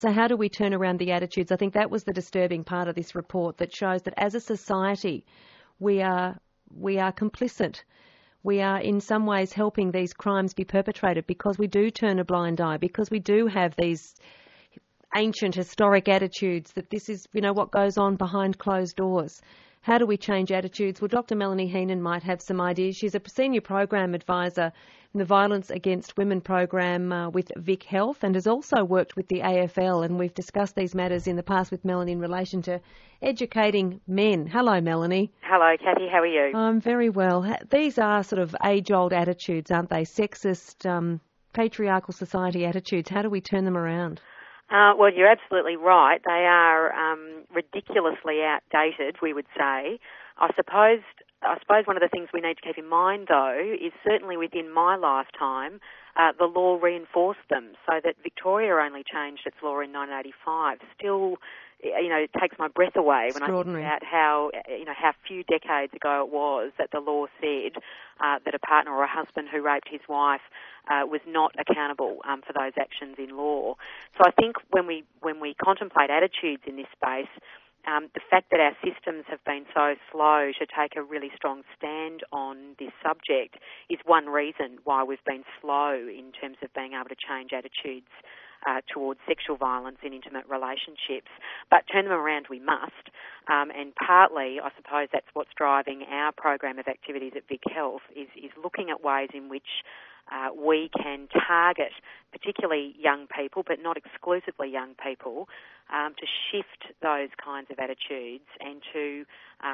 So how do we turn around the attitudes? I think that was the disturbing part of this report that shows that as a society we are complicit. We are in some ways helping these crimes be perpetrated because we do turn a blind eye, because we do have these ancient historic attitudes that this is, what goes on behind closed doors. How do we change attitudes? Well, Dr. Melanie Heenan might have some ideas. She's a senior program advisor in the Violence Against Women program with Vic Health and has also worked with the AFL, and we've discussed these matters in the past with Melanie in relation to educating men. Hello, Melanie. Hello, Kathy. How are you? I'm very well. These are sort of age-old attitudes, aren't they? Sexist, patriarchal society attitudes. How do we turn them around? Well, you're absolutely right. They are ridiculously outdated, we would say. I suppose one of the things we need to keep in mind, though, is certainly within my lifetime, the law reinforced them, so that Victoria only changed its law in 1985. Still, it takes my breath away when I think about how few decades ago it was that the law said that a partner or a husband who raped his wife was not accountable for those actions in law. So I think when we contemplate attitudes in this space, the fact that our systems have been so slow to take a really strong stand on this subject is one reason why we've been slow in terms of being able to change attitudes towards sexual violence in intimate relationships. But turn them around we must, and partly I suppose that's what's driving our program of activities at Vic Health is looking at ways in which we can target particularly young people, but not exclusively young people, to shift those kinds of attitudes and to,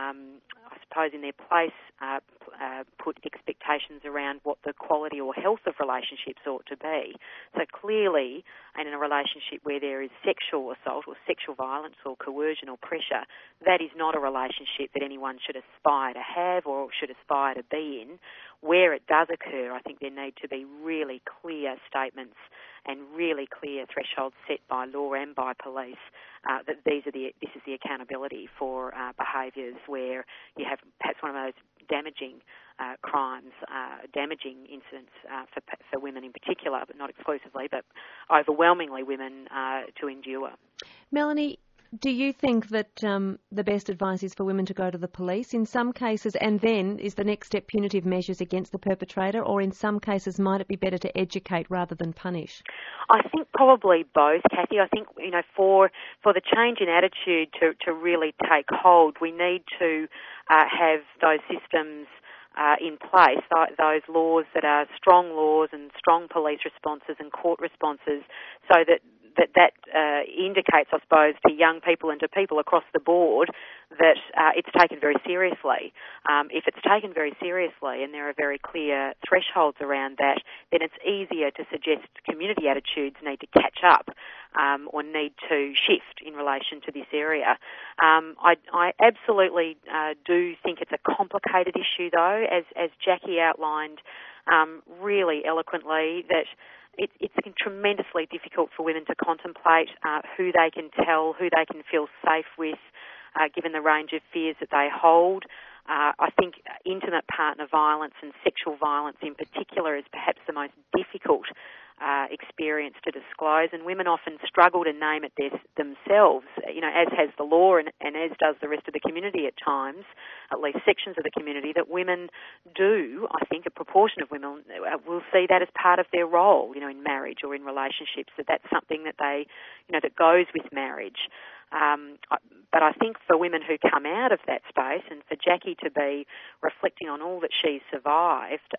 I suppose, in their place, put expectations around what the quality or health of relationships ought to be. So clearly, in a relationship where there is sexual assault or sexual violence or coercion or pressure, that is not a relationship that anyone should aspire to have or should aspire to be in. Where it does occur, I think there need to be really clear statements and really clear thresholds set by law and by police that this is the accountability for behaviours where you have perhaps one of those damaging crimes, damaging incidents for women in particular, but not exclusively, but overwhelmingly women to endure. Melanie, do you think that the best advice is for women to go to the police in some cases, and then is the next step punitive measures against the perpetrator, or in some cases might it be better to educate rather than punish? I think probably both, Kathy. I think, for the change in attitude to really take hold, we need to have those systems in place, those laws that are strong laws and strong police responses and court responses, so that indicates, I suppose, to young people and to people across the board that it's taken very seriously. If it's taken very seriously and there are very clear thresholds around that, then it's easier to suggest community attitudes need to catch up or need to shift in relation to this area. I absolutely do think it's a complicated issue, though, as Jackie outlined really eloquently, that it's tremendously difficult for women to contemplate who they can tell, who they can feel safe with, given the range of fears that they hold. I think intimate partner violence and sexual violence in particular is perhaps the most difficult experience to disclose, and women often struggle to name it themselves, as has the law and as does the rest of the community at times, at least sections of the community, that women do, I think a proportion of women will see that as part of their role, in marriage or in relationships, that's something that they, that goes with marriage. But I think for women who come out of that space, and for Jackie to be reflecting on all that she survived,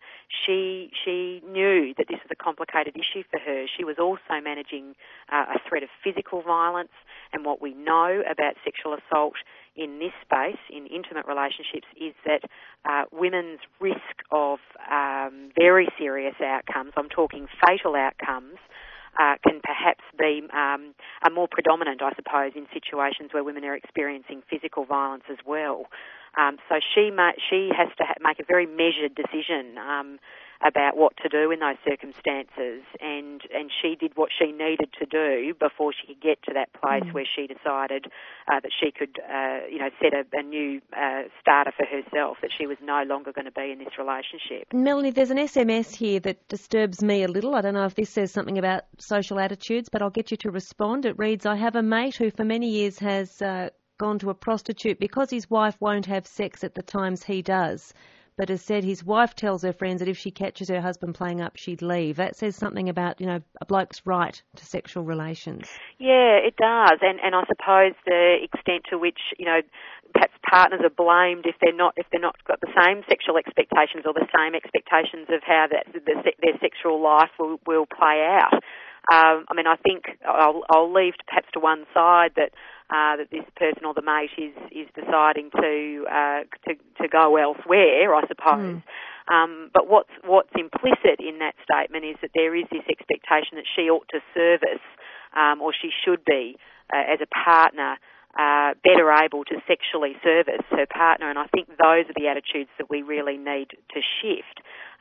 she knew that this was a complicated issue for her. She was also managing a threat of physical violence, and what we know about sexual assault in this space, in intimate relationships, is that women's risk of very serious outcomes, I'm talking fatal outcomes, can perhaps be are more predominant, I suppose, in situations where women are experiencing physical violence as well. So she has to make a very measured decision about what to do in those circumstances, and she did what she needed to do before she could get to that place where she decided that she could, set a new starter for herself, that she was no longer going to be in this relationship. Melanie, there's an SMS here that disturbs me a little. I don't know if this says something about social attitudes, but I'll get you to respond. It reads, I have a mate who for many years has gone to a prostitute because his wife won't have sex at the times he does, but has said his wife tells her friends that if she catches her husband playing up, she'd leave. That says something about, a bloke's right to sexual relations. Yeah, it does, and I suppose the extent to which, perhaps partners are blamed if they're not got the same sexual expectations or the same expectations of how their sexual life will play out. I think I'll leave perhaps to one side that this person or the mate is deciding to go elsewhere, I suppose. But what's implicit in that statement is that there is this expectation that she ought to service, or she should be, as a partner, better able to sexually service her partner, and I think those are the attitudes that we really need to shift.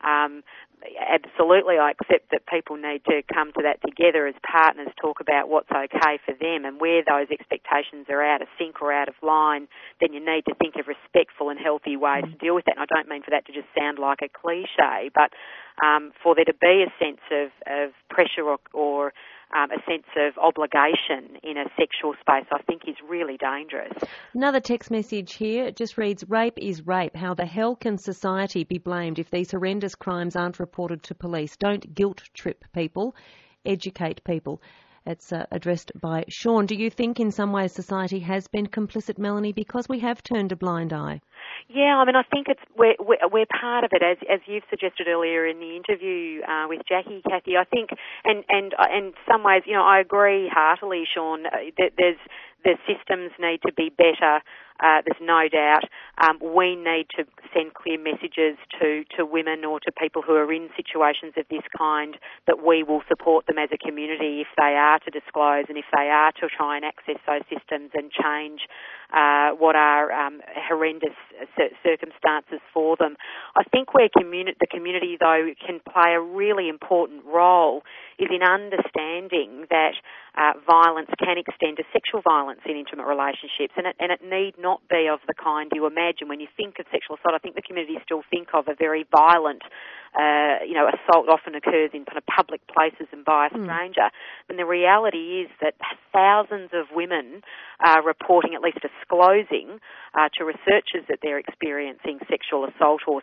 Absolutely, I accept that people need to come to that together as partners, talk about what's okay for them, and where those expectations are out of sync or out of line, then you need to think of respectful and healthy ways to deal with that. And I don't mean for that to just sound like a cliche, but for there to be a sense of pressure or a sense of obligation in a sexual space, I think is really dangerous. Another text message here, it just reads, rape is rape. How the hell can society be blamed if these horrendous crimes aren't reported to police? Don't guilt trip people, educate people. It's addressed by Sean. Do you think in some ways society has been complicit, Melanie, because we have turned a blind eye? Yeah, I think we're part of it, as you've suggested earlier in the interview with Jackie, Kathy. I think, and in some ways, I agree heartily, Sean, that the systems need to be better. There's no doubt. We need to send clear messages to women or to people who are in situations of this kind that we will support them as a community if they are to disclose and if they are to try and access those systems and change what are horrendous circumstances for them. I think where the community, though, can play a really important role is in understanding that violence can extend to sexual violence in intimate relationships, and it need not be of the kind you imagine. When you think of sexual assault, I think the community still think of a very violent, assault often occurs in kind of public places and by a stranger. And the reality is that thousands of women are reporting, at least disclosing to researchers, that they're experiencing sexual assault or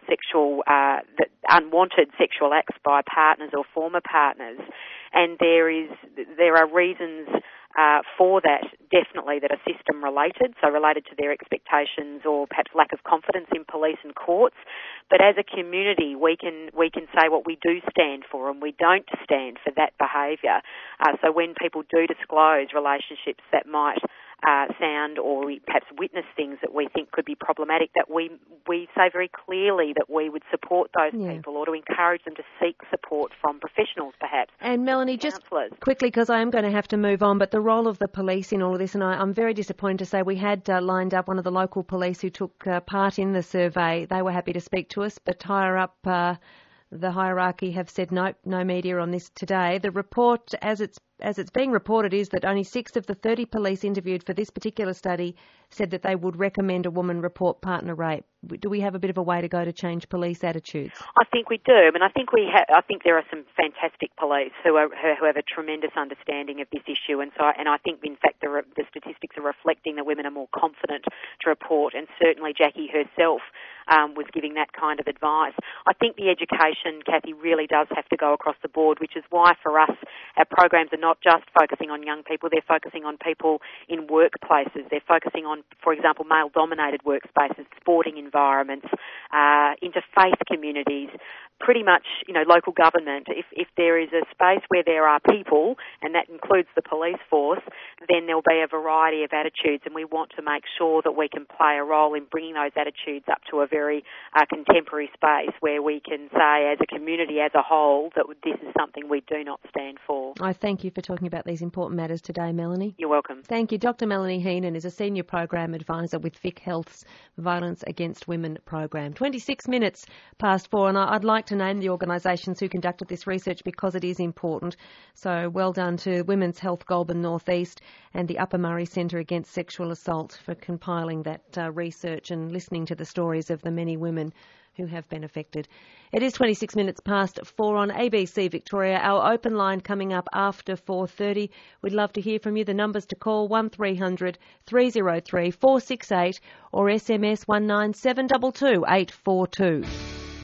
unwanted sexual acts by partners or former partners. And there are reasons for that, definitely, that are system related, so related to their expectations or perhaps lack of confidence in police and courts. But as a community, we can say what we do stand for, and we don't stand for that behaviour. So when people do disclose relationships that might sound or we perhaps witness things that we think could be problematic, that we say very clearly that we would support those people, or to encourage them to seek support from professionals perhaps. And Melanie, just quickly, because I am going to have to move on, but the role of the police in all of this, and I'm very disappointed to say we had lined up one of the local police who took part in the survey. They were happy to speak to us, but higher up the hierarchy have said no media on this today. The report, as it's being reported, is that only 6 of the 30 police interviewed for this particular study said that they would recommend a woman report partner rape. Do we have a bit of a way to go to change police attitudes? I think we do. I think I think there are some fantastic police who have a tremendous understanding of this issue, and I think in fact the statistics are reflecting that women are more confident to report, and certainly Jackie herself was giving that kind of advice. I think the education, Kathy, really does have to go across the board, which is why for us our programs are not just focusing on young people, they're focusing on people in workplaces, they're focusing on, for example, male-dominated workspaces, sporting environments, interfaith communities, pretty much, local government. If there is a space where there are people, and that includes the police force, then there'll be a variety of attitudes, and we want to make sure that we can play a role in bringing those attitudes up to a very contemporary space where we can say as a community as a whole that this is something we do not stand for. I thank you for talking about these important matters today, Melanie. You're welcome. Thank you. Dr. Melanie Heenan is a Senior Program Advisor with Vic Health's Violence Against Women program. 26 minutes past 4, and I'd like to name the organisations who conducted this research because it is important. So well done to Women's Health Goulburn North East and the Upper Murray Centre Against Sexual Assault for compiling that research and listening to the stories of the many women who have been affected. It is 26 minutes past 4 on ABC Victoria. Our open line coming up after 4:30. We'd love to hear from you. The numbers to call 1300 303 468 or SMS 19722 842.